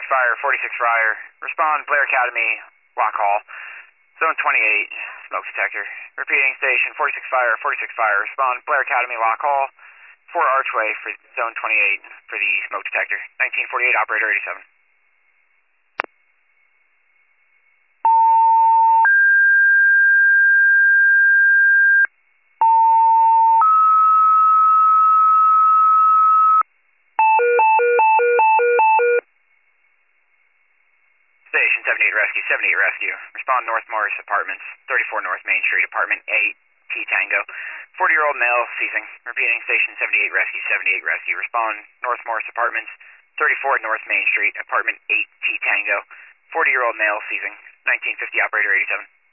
Fire, 46 Fire. Respond, Blair Academy, Lock Hall. Zone 28, smoke detector. Repeating, station 46 Fire, 46 Fire. Respond, Blair Academy, Lock Hall. 4 Archway for Zone 28 for the smoke detector. 1948, Operator 87. Station 78 Rescue, 78 Rescue. Respond North Morris Apartments, 34 North Main Street, Apartment 8, T Tango. 40-year-old male seizing. Repeating, Station 78 Rescue, 78 Rescue. Respond North Morris Apartments, 34 North Main Street, Apartment 8, T Tango. 40-year-old male seizing. 1950, Operator 87.